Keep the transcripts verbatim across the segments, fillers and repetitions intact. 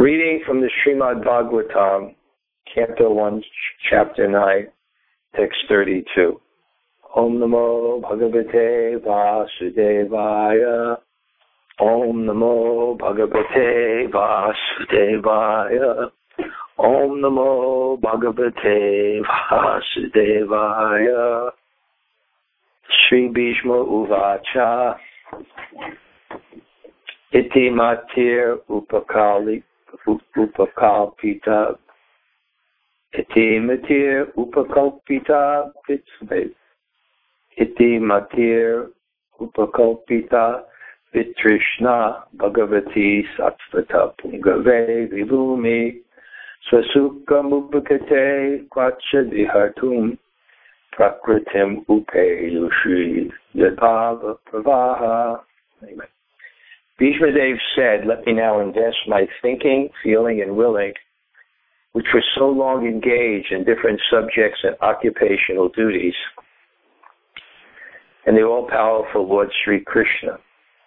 Reading from the Srimad Bhagavatam, Canto one, Chapter nine, Text thirty-two. Om Namo Bhagavate Vasudevaya. Om Namo Bhagavate Vasudevaya. Om Namo Bhagavate Vasudevaya. Sri Bhishma Uvacha. Iti Matir Upakali Upakalpita. Iti Matir Upakalpita. Iti Matir Upakalpita. Vitrishna Bhagavati Satvata Pungave Vibhumi Swasukam Upakate Kwacha Vihartum Prakritim Upayushri Yadbhava Pravaha. Amen. Bhishma Dev said, "Let me now invest my thinking, feeling, and willing, which were so long engaged in different subjects and occupational duties, and the all-powerful Lord Sri Krishna.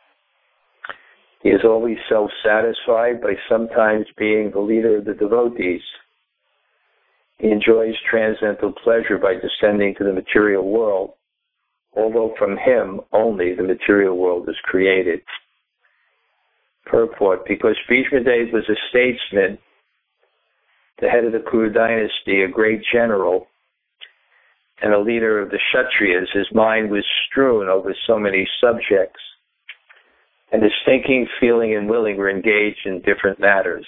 He is always self-satisfied by sometimes being the leader of the devotees. He enjoys transcendental pleasure by descending to the material world, although from him only the material world is created." Purport: because Bhishma Dev was a statesman, the head of the Kuru dynasty, a great general, and a leader of the Kshatriyas, his mind was strewn over so many subjects, and his thinking, feeling, and willing were engaged in different matters.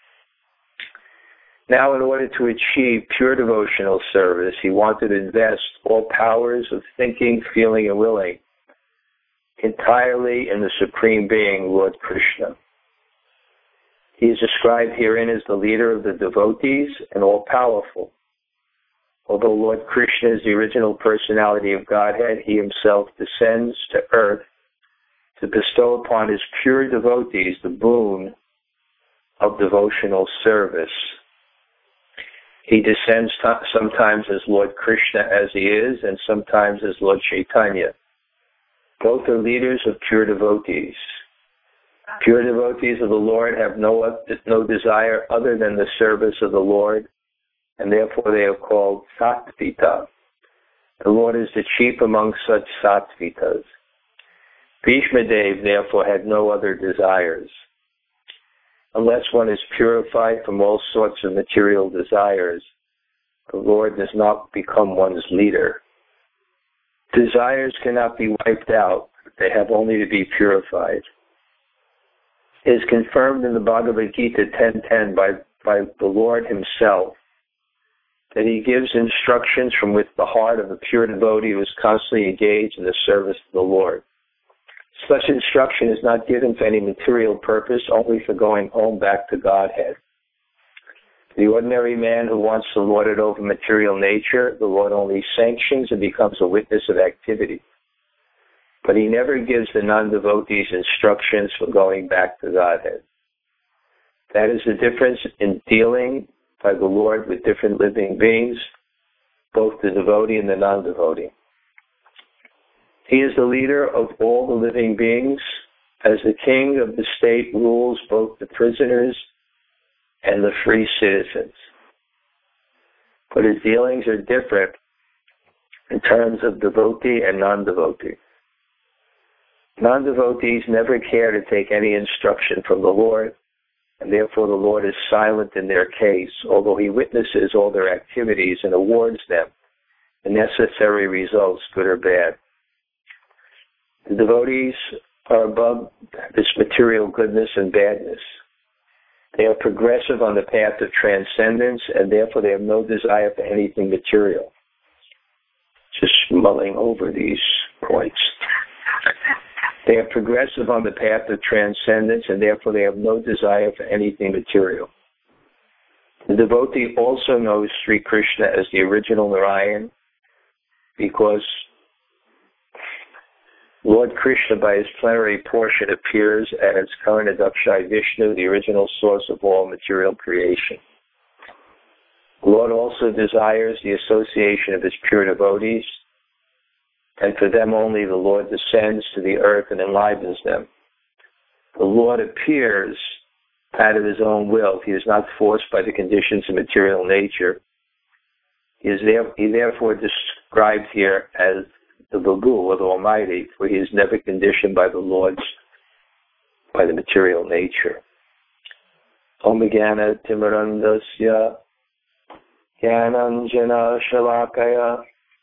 Now, in order to achieve pure devotional service, he wanted to invest all powers of thinking, feeling, and willing entirely in the Supreme Being, Lord Krishna. He is described herein as the leader of the devotees and all-powerful. Although Lord Krishna is the original personality of Godhead, he himself descends to earth to bestow upon his pure devotees the boon of devotional service. He descends t- sometimes as Lord Krishna as he is, and sometimes as Lord Chaitanya. Both are leaders of pure devotees. Pure devotees of the Lord have no, no desire other than the service of the Lord, and therefore they are called Sattvita. The Lord is the chief among such Sattvitas. Bhishma Dev therefore had no other desires. Unless one is purified from all sorts of material desires, the Lord does not become one's leader. Desires cannot be wiped out. They have only to be purified. It is confirmed in the Bhagavad Gita ten ten by, by the Lord himself that he gives instructions from which the heart of a pure devotee who is constantly engaged in the service of the Lord. Such instruction is not given for any material purpose, only for going home back to Godhead. The ordinary man who wants to lord it over material nature, the Lord only sanctions and becomes a witness of activity. But he never gives the non-devotees instructions for going back to Godhead. That is the difference in dealing by the Lord with different living beings, both the devotee and the non-devotee. He is the leader of all the living beings. As the king of the state, rules both the prisoners and the free citizens. But his dealings are different in terms of devotee and non-devotee. Non-devotees never care to take any instruction from the Lord, and therefore the Lord is silent in their case, although he witnesses all their activities and awards them the necessary results, good or bad. The devotees are above this material goodness and badness. They are progressive on the path of transcendence, and therefore they have no desire for anything material. Just mulling over these points. They are progressive on the path of transcendence, and therefore they have no desire for anything material. The devotee also knows Sri Krishna as the original Narayan, because Lord Krishna, by his plenary portion, appears as Karanadakshai Vishnu, the original source of all material creation. The Lord also desires the association of his pure devotees, and for them only the Lord descends to the earth and enlivens them. The Lord appears out of his own will. He is not forced by the conditions of material nature. He is there, he therefore described here as the Babu, or the Almighty, for he is never conditioned by the Lord's, by the material nature. Om Jnana Timirandasya Jnananjana Shalakaya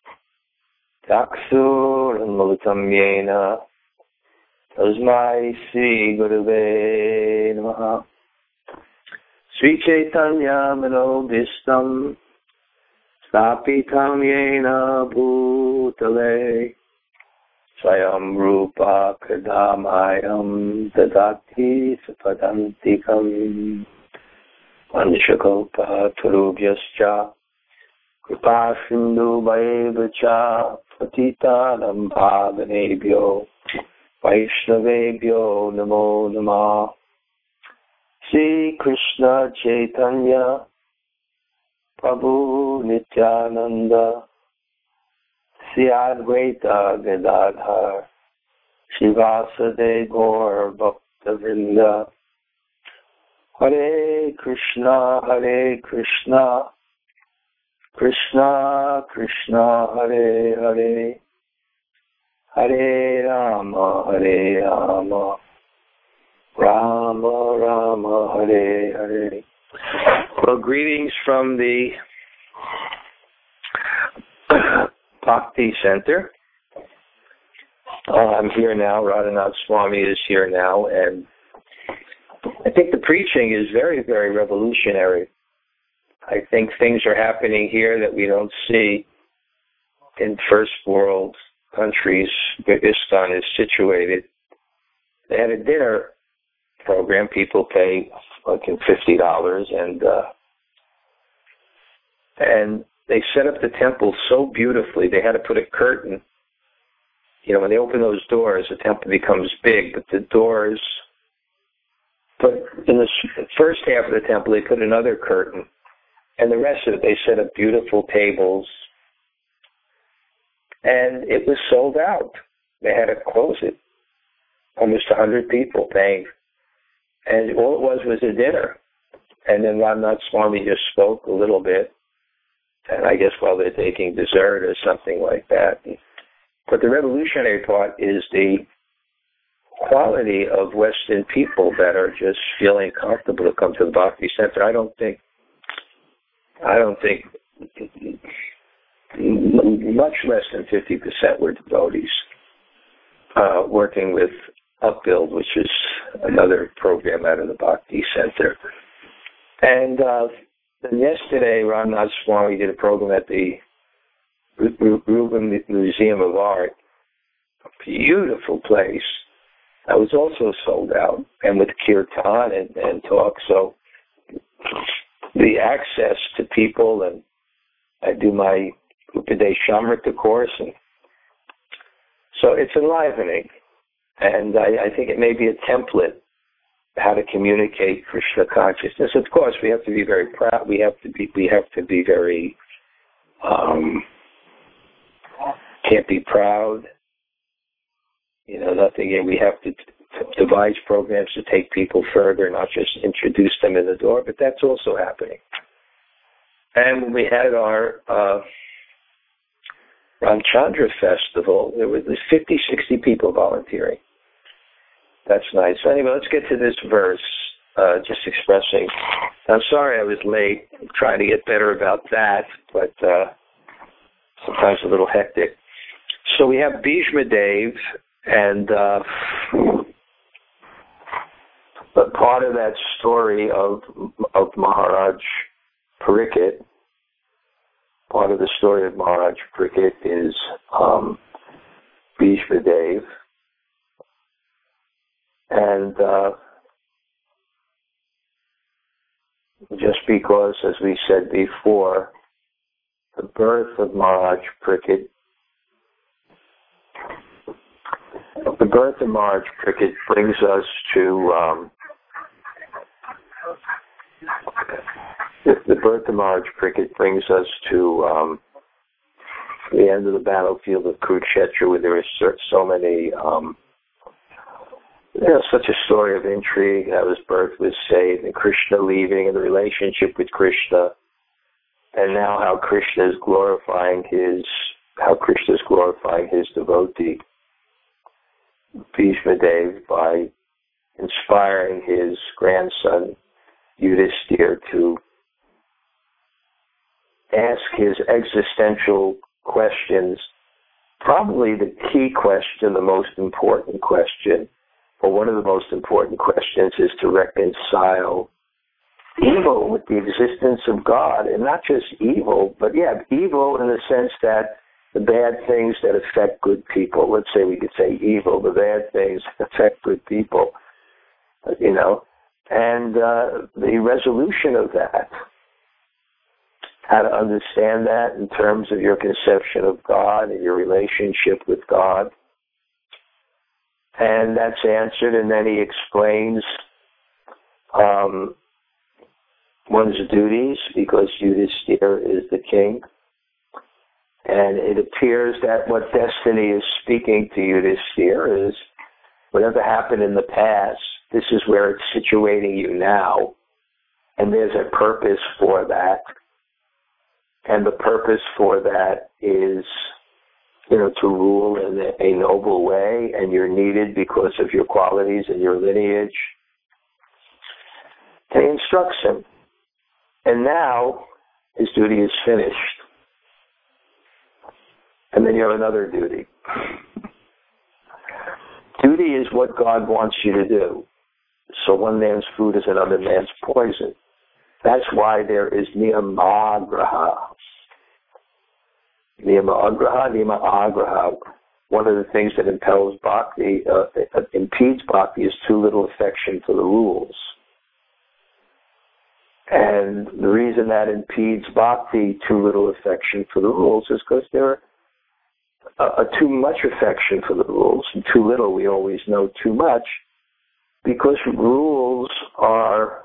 Taksur Anmulatam Yena Tasmai Sri Gurave Namaha. Sri Chaitanya Manobhistam Stapitam Yena Bhutale Swayam Rupa Kadamayam Dadati Sapadantikam Vanshakopa Turubhyascha Kripa Sindhu Vaevacha Patitanam Bhavanebhyo Vaishnavebhyo Namo Namah. Sri Krishna Chaitanya Prabhu Nityananda Sri Advaita Gadadhar Srivasade Gaur Bhakta Vrinda. Hare Krishna Hare Krishna Krishna Krishna Hare Hare Hare Rama Hare Rama Rama Rama Hare Hare. Well, greetings from the Bhakti Center. Uh, I'm here now. Radhanath Swami is here now, and I think the preaching is very, very revolutionary. I think things are happening here that we don't see in first world countries where ISKCON is situated. They had a dinner program. People pay like fifty dollars, and uh, and they set up the temple so beautifully. They had to put a curtain. You know, when they open those doors, the temple becomes big, but the doors. But in the first half of the temple, they put another curtain, and the rest of it, they set up beautiful tables, and it was sold out. They had to close it. Almost a hundred people paying, and all it was was a dinner. And then Radhanath Swami just spoke a little bit, and I guess while they're taking dessert or something like that. But the revolutionary part is the quality of Western people that are just feeling comfortable to come to the Bhakti Center. I don't think, I don't think much less than fifty percent were devotees uh, working with Upbuild, which is another program out of the Bhakti Center. And uh, then yesterday, Radhanath Swami did a program at the Rubin Museum of Art, a beautiful place. That was also sold out, and with kirtan and, and talk. So the access to people, and I do my Upadesh Amrita course, and so it's enlivening. And I, I think it may be a template how to communicate Krishna consciousness. Of course, we have to be very proud. We have to be. We have to be very. Um, can't be proud. You know, nothing. We have to devise programs to take people further, not just introduce them in the door. But that's also happening. And when we had our uh, Ramchandra Festival, there were fifty, sixty people volunteering. That's nice. Anyway, let's get to this verse, uh, just expressing. I'm sorry I was late. I'm trying to get better about that, but uh, sometimes a little hectic. So we have Bhishma Dev, and uh, but part of that story of of Maharaj Parikshit, part of the story of Maharaj Parikshit is um, Bhishma Dev. And uh, just because, as we said before, the birth of Maharaj Parikshit, the birth of Maharaj Parikshit brings us to um, the birth of Maharaj Parikshit brings us to um, the end of the battlefield of Kurukshetra, where there are so many um, You know, such a story of intrigue, how his birth was saved, and Krishna leaving, and the relationship with Krishna, and now how Krishna is glorifying his, how Krishna is glorifying his devotee, Bhishma Dev, by inspiring his grandson, Yudhisthira, to ask his existential questions, probably the key question, the most important question, or one of the most important questions, is to reconcile evil with the existence of God. And not just evil, but yeah, evil in the sense that the bad things that affect good people, let's say we could say evil, the bad things that affect good people, you know, and uh, the resolution of that, how to understand that in terms of your conception of God and your relationship with God. And that's answered, and then he explains um, one's duties, because Yudhisthira is the king. And it appears that what destiny is speaking to Yudhisthira is whatever happened in the past, this is where it's situating you now, and there's a purpose for that. And the purpose for that is, you know, to rule in a, a noble way, and you're needed because of your qualities and your lineage. And he instructs him. And now his duty is finished. And then you have another duty. Duty is what God wants you to do. So one man's food is another man's poison. That's why there is niyamagraha. Niyamagraha, niyamagraha. One of the things that impels bhakti, uh, impedes bhakti, is too little affection for the rules. And the reason that impedes bhakti, too little affection for the rules, is because there are uh, too much affection for the rules, and too little, we always know too much, because rules are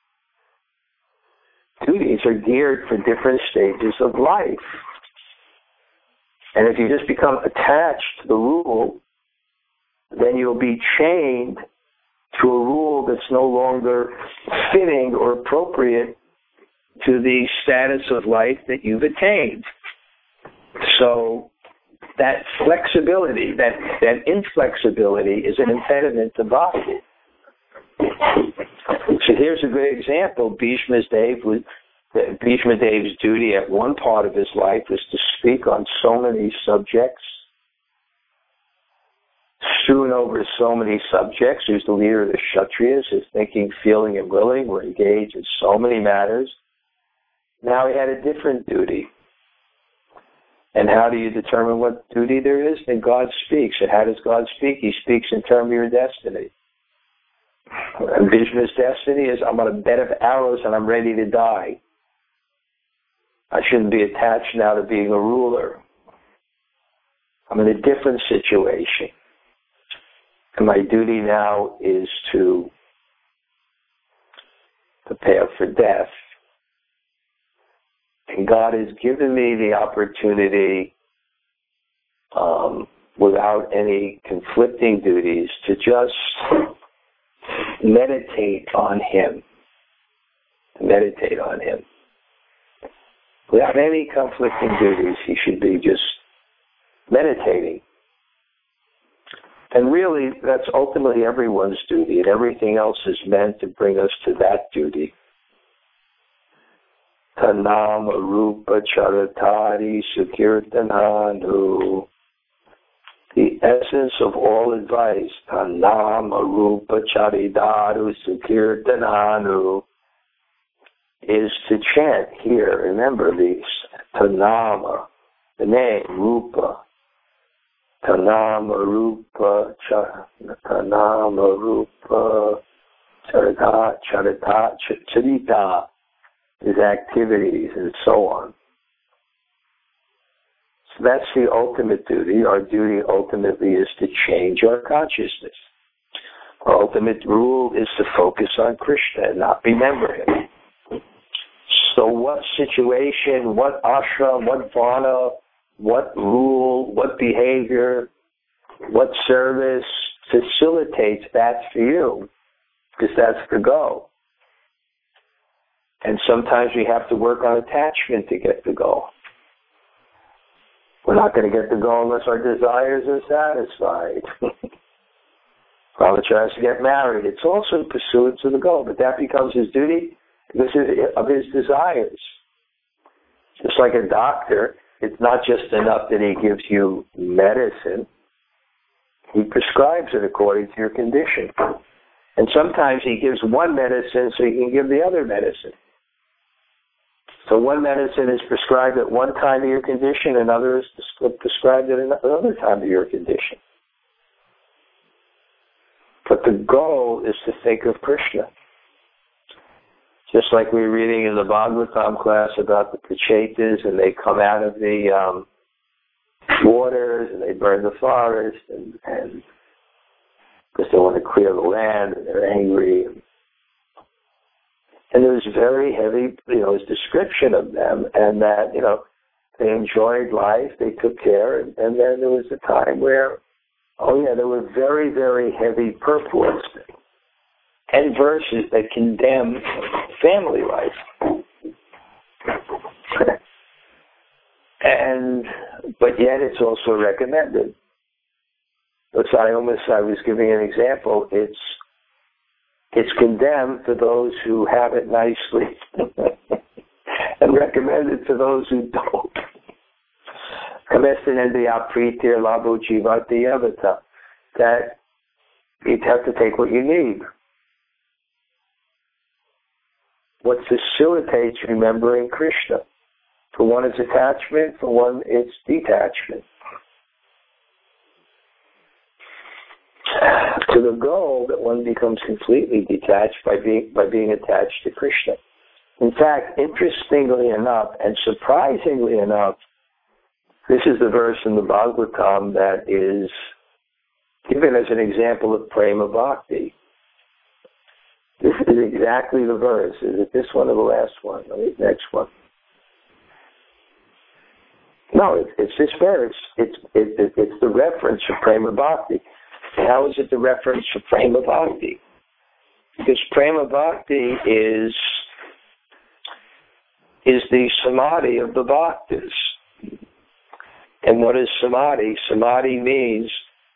duties are geared for different stages of life. And if you just become attached to the rule, then you'll be chained to a rule that's no longer fitting or appropriate to the status of life that you've attained. So that flexibility, that, that inflexibility is an impediment to bhakti. So here's a great example. Bhishma Dev was, Bhishma Dev's duty at one part of his life was to speak on so many subjects, strewn over so many subjects. He was the leader of the Kshatriyas. His thinking, feeling, and willing were engaged in so many matters. Now he had a different duty. And how do you determine what duty there is? Then God speaks. And how does God speak? He speaks in terms of your destiny. And Bhishma's destiny is, I'm on a bed of arrows and I'm ready to die. I shouldn't be attached now to being a ruler. I'm in a different situation. And my duty now is to prepare for death. And God has given me the opportunity, um, without any conflicting duties, to just meditate on Him. Meditate on Him. Without any conflicting duties, He should be just meditating. And really, that's ultimately everyone's duty, and everything else is meant to bring us to that duty. Tanam Rupa Charitari Sukirtananu. The essence of all advice, Tanam Rupa Charidaru Sukirtananu, is to chant here. Remember these. Tanama, the name, Rupa. Tanama Rupa Tanama Rupa Charita Charita Charita, his activities and so on. So that's the ultimate duty. Our duty ultimately is to change our consciousness. Our ultimate rule is to focus on Krishna and not remember Him. So what situation, what ashram, what varna, what rule, what behavior, what service, facilitates that for you, because that's the goal. And sometimes we have to work on attachment to get the goal. We're not going to get the goal unless our desires are satisfied. Father tries to get married. It's also in pursuance of the goal, but that becomes his duty because of his desires. Just like a doctor, it's not just enough that he gives you medicine. He prescribes it according to your condition. And sometimes he gives one medicine so he can give the other medicine. So one medicine is prescribed at one time of your condition, another is prescribed at another time of your condition. But the goal is to think of Krishna. Just like we were reading in the Bhagavatam class about the Prachetas, and they come out of the um, waters, and they burn the forest, and, and because they want to clear the land, and they're angry. And, and there was very heavy, you know, description of them, and that, you know, they enjoyed life, they took care, and, and then there was a time where, oh yeah, there were very, very heavy purports and verses that condemn family life. and, but yet it's also recommended. But I almost, I was giving an example, it's It's condemned for those who have it nicely and recommended for those who don't. That you have to take what you need. What facilitates remembering Krishna? For one, it's attachment. For one, it's detachment. To the goal that one becomes completely detached by being by being attached to Krishna. In fact, interestingly enough, and surprisingly enough, this is the verse in the Bhagavatam that is given as an example of prema bhakti. This is exactly the verse. Is it this one or the last one? Or the next one? No, it, it's this verse. It's it, it, it's the reference for prema bhakti. How is it the reference for prema bhakti? Because prema bhakti is is the samadhi of the bhaktas. And what is samadhi? Samadhi means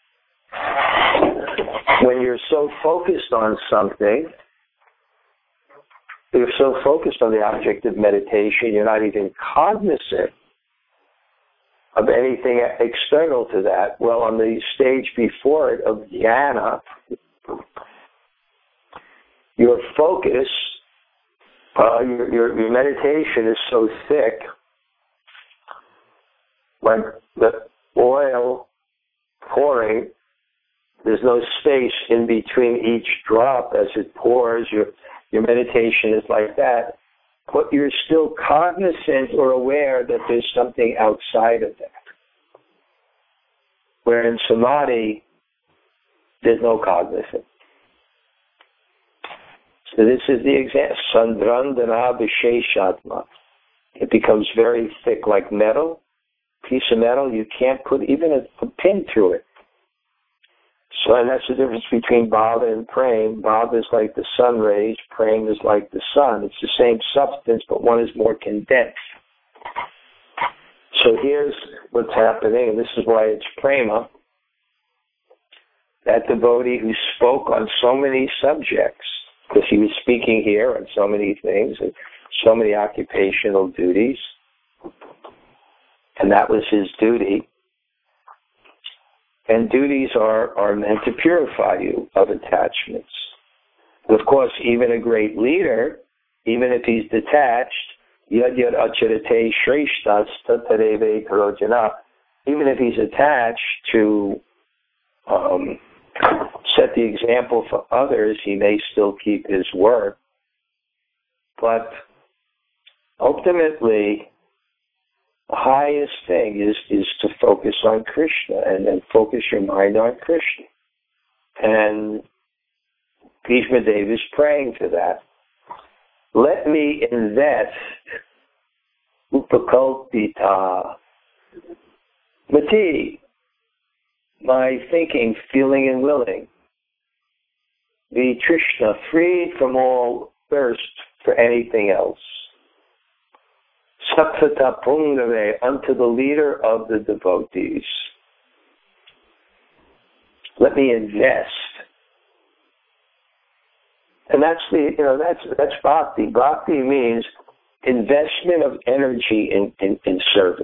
when you're so focused on something, you're so focused on the object of meditation, you're not even cognizant of anything external to that. Well, on the stage before it of jnana, your focus, uh, your, your, your meditation is so thick, when the oil pouring, there's no space in between each drop as it pours. Your, your meditation is like that. But you're still cognizant or aware that there's something outside of that. Where in samadhi, there's no cognizance. So this is the example. Sandrandana visheshatma. It becomes very thick like metal. Piece of metal, you can't put even a, a pin through it. So, and that's the difference between bhava and prem. Bhava is like the sun rays, prem is like the sun. It's the same substance, but one is more condensed. So here's what's happening, and this is why it's prema. That devotee who spoke on so many subjects, because he was speaking here on so many things, and so many occupational duties, and that was his duty. And duties are, are meant to purify you of attachments. And of course, even a great leader, even if he's detached, yad yad acharate shreshtas tatareve karojana, even if he's attached to um, set the example for others, he may still keep his word. But ultimately, the highest thing is, is to focus on Krishna and then focus your mind on Krishna. And Bhishma Deva is praying for that. Let me invest upakalpita mati. my thinking, feeling, and willing. Be Trishna, freed from all thirst for anything else. Sattva Pungave, unto the leader of the devotees. Let me invest. And that's the, you know, that's that's bhakti. Bhakti means investment of energy in, in, in service.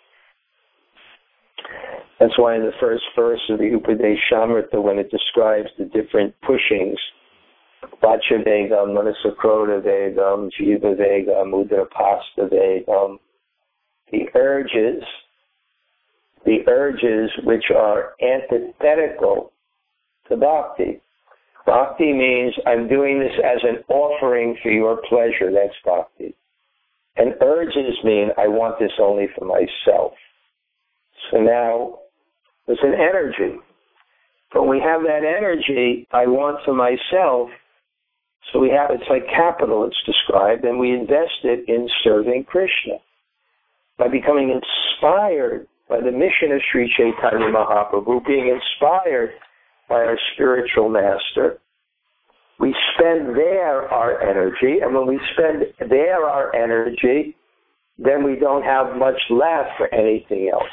That's why in the first verse of the Upadeshamrita, when it describes the different pushings, Vacha Vegam, Manasakrota Vegam, Jiva Vegam, Udarapasta Vegam, the urges, the urges which are antithetical to bhakti. Bhakti means I'm doing this as an offering for your pleasure. That's bhakti. And urges mean I want this only for myself. So now there's an energy. But when we have that energy, I want for myself, so we have, it's like capital, it's described, and we invest it in serving Krishna. By becoming inspired by the mission of Sri Chaitanya Mahaprabhu, being inspired by our spiritual master, we spend there our energy, and when we spend there our energy, then we don't have much left for anything else.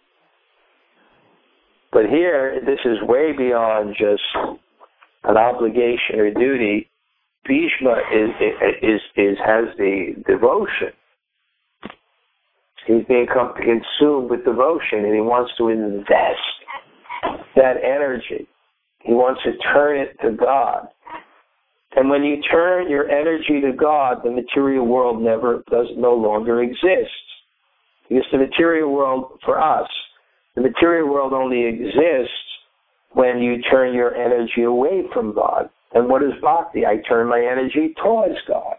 But here, this is way beyond just an obligation or duty. Bhishma is, is, is, has the devotion. He's being consumed with devotion, and he wants to invest that energy. He wants to turn it to God. And when you turn your energy to God, the material world never does no longer exist. Because the material world, for us, the material world only exists when you turn your energy away from God. And what is bhakti? I turn my energy towards God.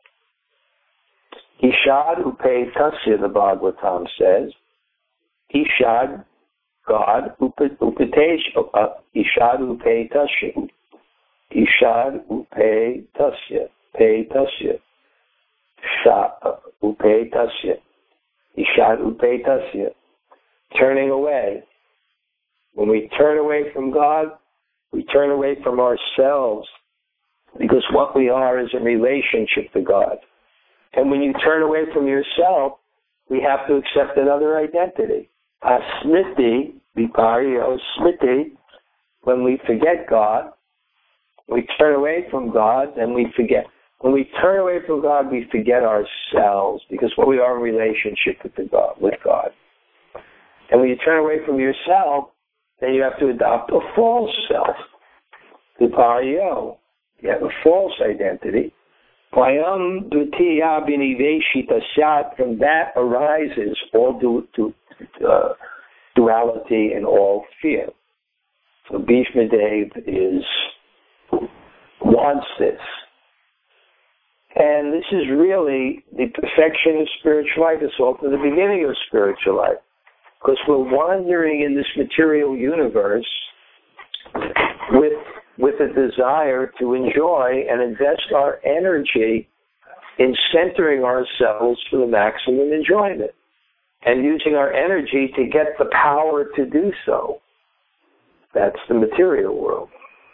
Ishad upe tasya, the Bhagavatam says. Ishad, God, upatesh, uh, Ishad upe tasya. Ishad upe tasya, pe tasya. Sha, upe tasya. Ishad upe tasya. Turning away. When we turn away from God, we turn away from ourselves, because what we are is in relationship to God. And when you turn away from yourself, we have to accept another identity. Asmiti, viparyo smiti, when we forget God, we turn away from God, and we forget. When we turn away from God, we forget ourselves, because what we are in relationship with the God, with God. And when you turn away from yourself, then you have to adopt a false self. Viparyo. You have a false identity. Vayam dutiya biniveshita sat. From that arises all du, du, uh, duality and all fear. So Bhishma Dev is wants this. And this is really the perfection of spiritual life. It's all from the beginning of spiritual life. Because we're wandering in this material universe with with a desire to enjoy and invest our energy in centering ourselves for the maximum enjoyment and using our energy to get the power to do so. That's the material world.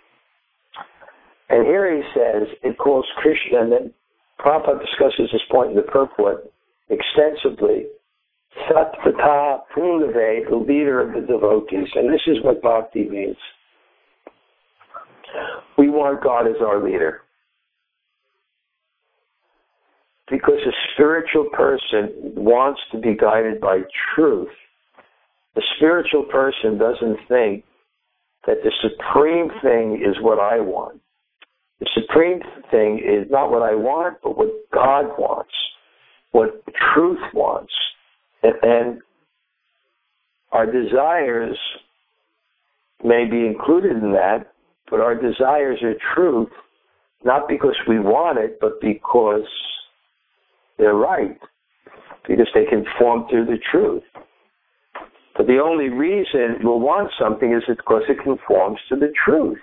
And here he says, it calls Krishna, and then Prabhupada discusses this point in the purport extensively, Sattva Pungave, the leader of the devotees. And this is what bhakti means. We want God as our leader. Because a spiritual person wants to be guided by truth. The spiritual person doesn't think that the supreme thing is what I want. The supreme thing is not what I want, but what God wants, what truth wants. And, and our desires may be included in that, but our desires are truth, not because we want it, but because they're right, because they conform to the truth. But the only reason we'll want something is because it conforms to the truth.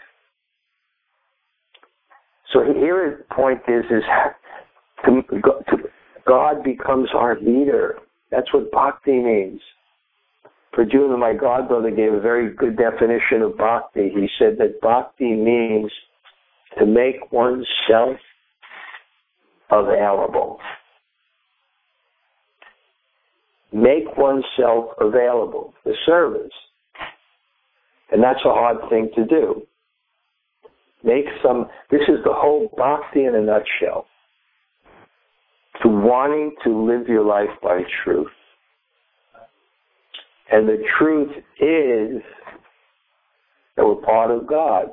So here the point is, is to, to, God becomes our leader. That's what bhakti means. Prajuna, my godbrother, gave a very good definition of bhakti. He said that bhakti means to make oneself available. Make oneself available for service. And that's a hard thing to do. Make some, this is the whole bhakti in a nutshell. To wanting to live your life by truth. And the truth is that we're part of God.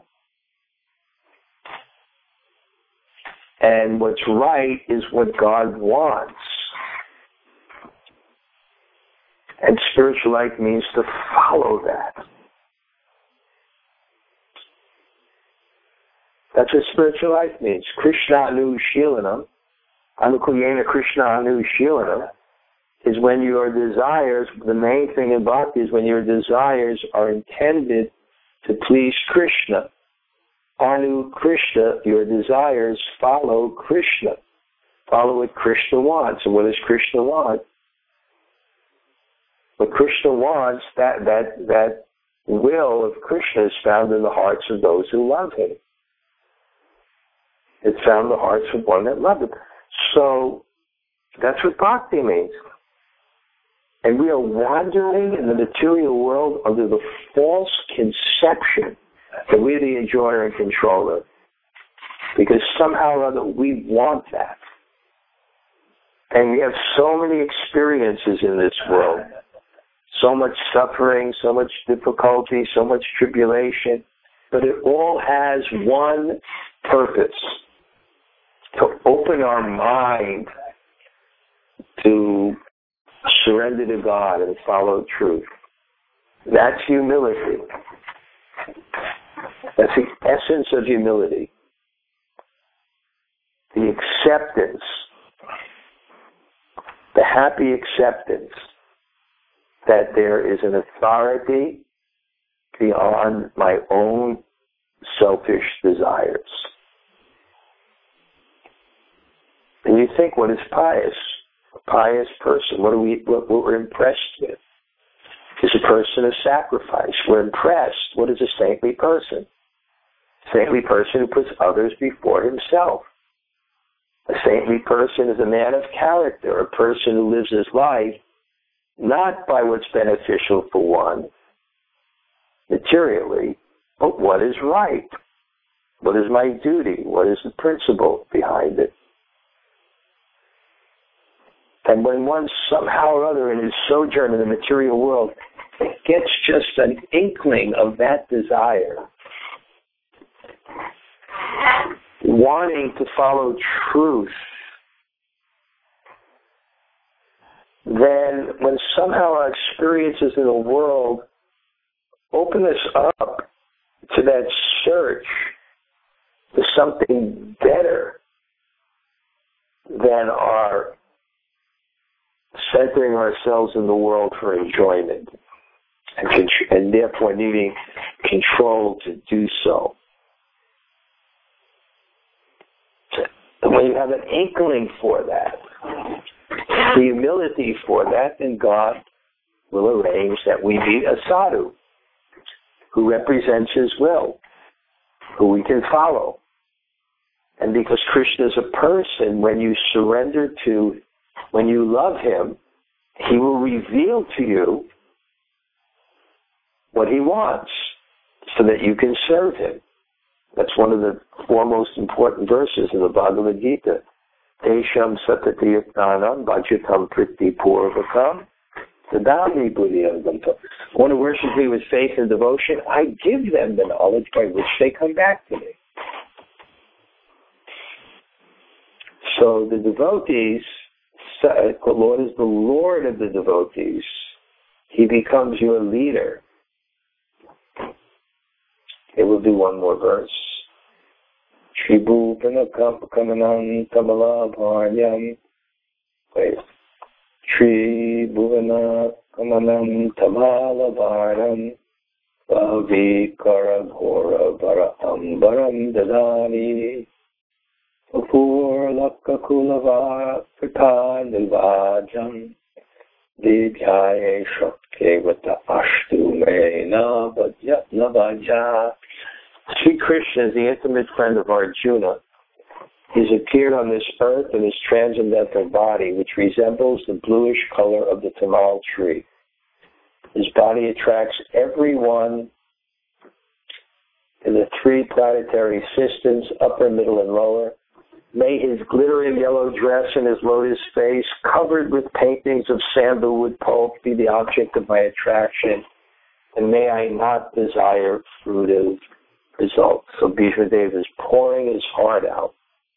And what's right is what God wants. And spiritual life means to follow that. That's what spiritual life means. Krishna anu shilanam, anukuyena Krishna anu shilanam, is when your desires, the main thing in bhakti is when your desires are intended to please Krishna. Anu Krishna, your desires follow Krishna. Follow what Krishna wants. And what does Krishna want? What Krishna wants, that, that, that will of Krishna is found in the hearts of those who love him. It's found in the hearts of one that love him. So that's what bhakti means. And we are wandering in the material world under the false conception that we're the enjoyer and controller. Because somehow or other we want that. And we have so many experiences in this world. So much suffering, so much difficulty, so much tribulation. But it all has one purpose. To open our mind to surrender to God and follow truth. That's humility. That's the essence of humility. The acceptance, the happy acceptance that there is an authority beyond my own selfish desires. And you think, what is pious? A pious person, what are we, what, what we're impressed with? Is a person of sacrifice. We're impressed. What is a saintly person? A saintly person who puts others before himself. A saintly person is a man of character, a person who lives his life not by what's beneficial for one materially, but what is right. What is my duty? What is the principle behind it? And when one somehow or other in his sojourn in the material world gets just an inkling of that desire, wanting to follow truth, then when somehow our experiences in the world open us up to that search for something better than our centering ourselves in the world for enjoyment and, contr- and therefore needing control to do so. And when you have an inkling for that, the humility for that, then God will arrange that we meet a sadhu who represents his will, who we can follow. And because Krishna is a person, when you surrender to, when you love him, he will reveal to you what he wants so that you can serve him. That's one of the four most important verses in the Bhagavad Gita. Tesham satati yatnanam bhajatam priti purvakam tadami buddhiyam. Want to worship me with faith and devotion? I give them the knowledge by which they come back to me. So the devotees, the Lord is the Lord of the devotees. He becomes your leader. Okay, we'll do one more verse. Shri Bhupana Kamanam Kamala Bharyam. Wait. Shri Bhuvana Kamanam Tamala Bharam Bhavi Karagora Vara Ambaram Dadani Apur Lakka Kulava Prita Nilvajam Vidyaye Shakti with the Ashtu Mena Navaja. Sri Krishna is the intimate friend of Arjuna. He's appeared on this earth in his transcendental body, which resembles the bluish color of the tamal tree. His body attracts everyone in the three planetary systems, upper, middle, and lower. May his glittering yellow dress and his lotus face, covered with paintings of sandalwood pulp, be the object of my attraction, and may I not desire fruitive results. So Bhishma Deva is pouring his heart out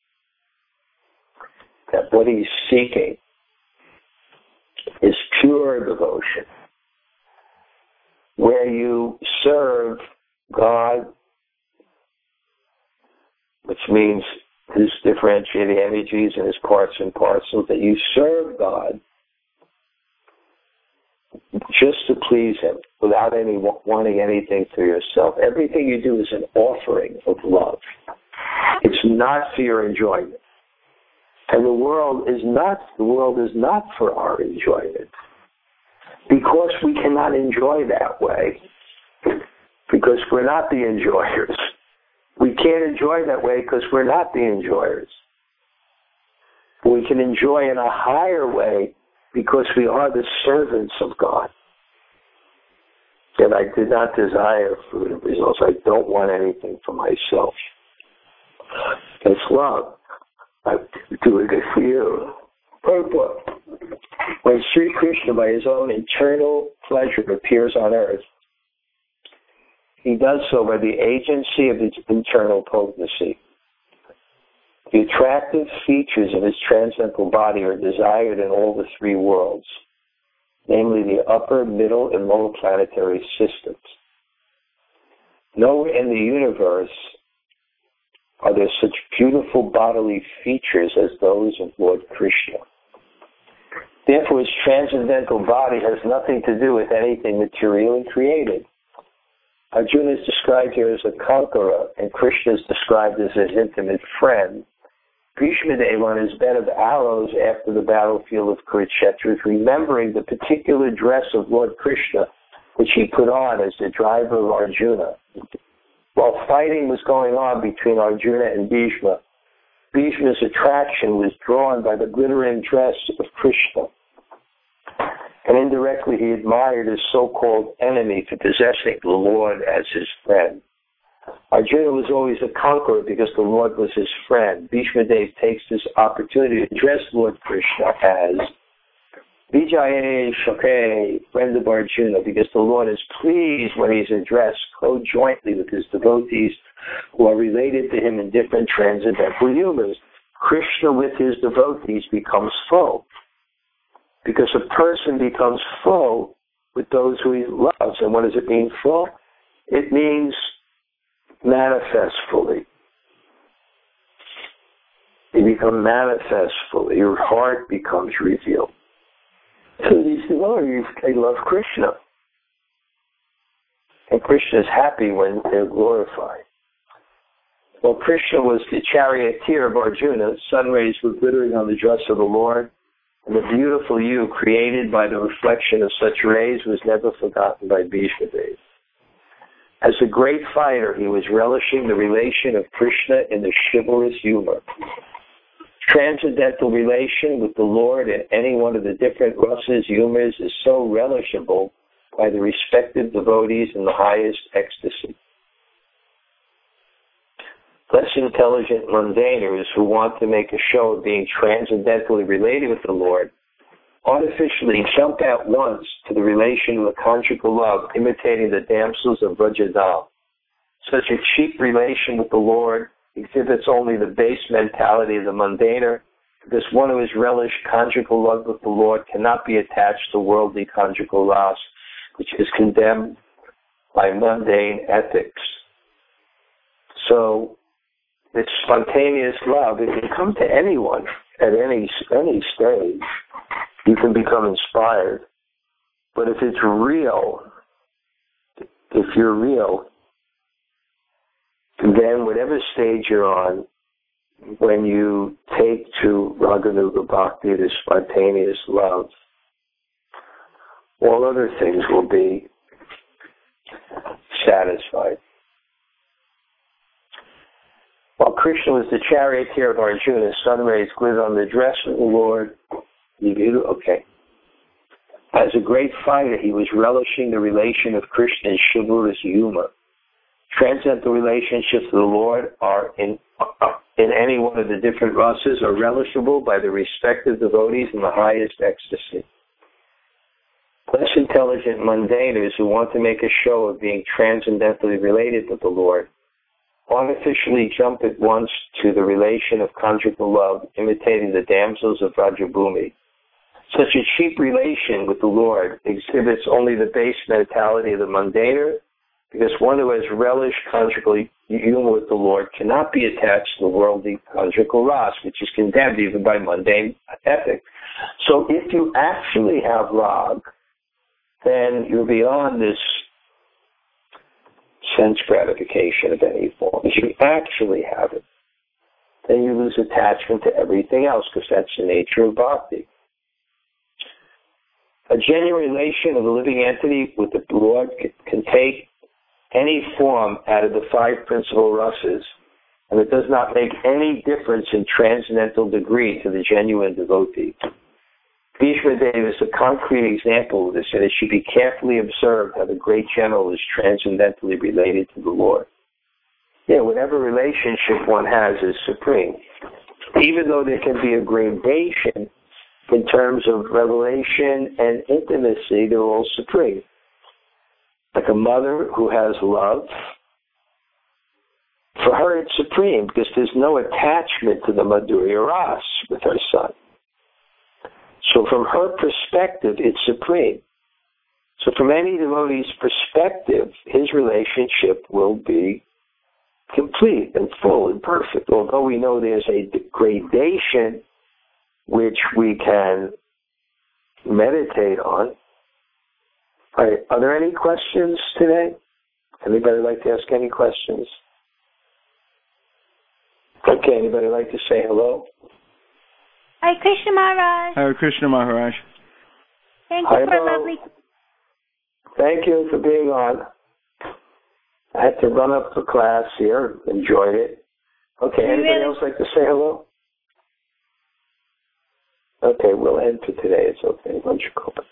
that what he's seeking is pure devotion, where you serve God, which means his differentiating energies and his parts and parcels, that you serve God just to please him without any wanting anything for yourself. Everything you do is an offering of love. It's not for your enjoyment. And the world is not the world is not for our enjoyment. Because we cannot enjoy that way. Because we're not the enjoyers. We can't enjoy that way because we're not the enjoyers. We can enjoy in a higher way because we are the servants of God. And I did not desire fruit of results. I don't want anything for myself. It's love. I'm doing it for you. Purport. When Sri Krishna, by his own internal pleasure, appears on earth, he does so by the agency of his internal potency. The attractive features of his transcendental body are desired in all the three worlds, namely the upper, middle, and lower planetary systems. Nowhere in the universe are there such beautiful bodily features as those of Lord Krishna. Therefore, his transcendental body has nothing to do with anything material and created. Arjuna is described here as a conqueror, and Krishna is described as his intimate friend. Bhishma Deva on his bed of arrows after the battlefield of Kurukshetra is remembering the particular dress of Lord Krishna, which he put on as the driver of Arjuna. While fighting was going on between Arjuna and Bhishma, Bhishma's attraction was drawn by the glittering dress of Krishna. And indirectly he admired his so-called enemy for possessing the Lord as his friend. Arjuna was always a conqueror because the Lord was his friend. Bhishma Deva takes this opportunity to address Lord Krishna as Vijaya Shakhe, friend of Arjuna, because the Lord is pleased when he's addressed co-jointly with his devotees who are related to him in different transcendental humors. Krishna with his devotees becomes full, because a person becomes full with those who he loves. And what does it mean, full? It means manifest fully. You become manifest fully. Your heart becomes revealed. So these devotees, they love Krishna. And Krishna is happy when they're glorified. Well, Krishna was the charioteer of Arjuna. Sun rays were glittering on the dress of the Lord. And the beautiful hue created by the reflection of such rays was never forgotten by Bhishma Deva. As a great fighter, he was relishing the relation of Krishna in the chivalrous humor. Transcendental relation with the Lord in any one of the different rasas, humors, is so relishable by the respective devotees in the highest ecstasy. Less intelligent mundaners who want to make a show of being transcendentally related with the Lord artificially jump at once to the relation of a conjugal love, imitating the damsels of Vrajadam. Such a cheap relation with the Lord exhibits only the base mentality of the mundaner, because one who has relished conjugal love with the Lord cannot be attached to worldly conjugal lust, which is condemned by mundane ethics. So, it's spontaneous love. It can come to anyone at any any stage. You can become inspired. But if it's real, if you're real, then whatever stage you're on, when you take to Raganuga Bhakti, this spontaneous love, all other things will be satisfied. While Krishna was the charioteer of Arjuna, sun rays glittered on the dress of the Lord. Okay. As a great fighter, he was relishing the relation of Krishna and chivalrous humor. Transcendental relationships to the Lord are in in any one of the different rasas are relishable by the respective devotees in the highest ecstasy. Less intelligent mundaners who want to make a show of being transcendentally related to the Lord artificially jump at once to the relation of conjugal love, imitating the damsels of Rajabhumi. Such a cheap relation with the Lord exhibits only the base mentality of the mundaner, because one who has relished conjugal union with the Lord cannot be attached to the worldly conjugal ras, which is condemned even by mundane ethic. So if you actually have rag, then you're beyond this sense gratification of any form. If you actually have it, then you lose attachment to everything else, because that's the nature of bhakti. A genuine relation of a living entity with the Lord can take any form out of the five principal rasas, and it does not make any difference in transcendental degree to the genuine devotee. Bhishma Deva is a concrete example of this, and it should be carefully observed how the great general is transcendentally related to the Lord. Yeah, whatever relationship one has is supreme. Even though there can be a gradation in terms of revelation and intimacy, they're all supreme. Like a mother who has love, for her it's supreme because there's no attachment to the Madhurya Ras with her son. So from her perspective, it's supreme. So from any devotee's perspective, his relationship will be complete and full and perfect. Although we know there's a gradation which we can meditate on. All right, are there any questions today? Anybody like to ask any questions? Okay, anybody like to say hello? Hare Krishna Maharaj. Hare Krishna Maharaj. Thank you Hi, for a Bo. lovely... Thank you for being on. I had to run up for class here. Enjoyed it. Okay, anybody really... else like to say hello? Okay, we'll end for today. It's okay. Lunch